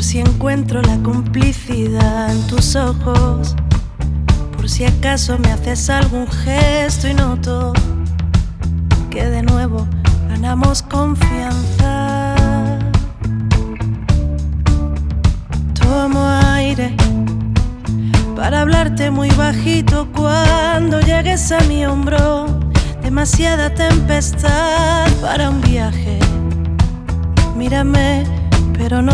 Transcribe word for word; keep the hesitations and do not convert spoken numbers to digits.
si encuentro la complicidad en tus ojos, por si acaso me haces algún gesto y noto que de nuevo ganamos confianza. Tomo aire para hablarte muy bajito cuando llegues a mi hombro. Demasiada tempestad para un viaje. Mírame, pero no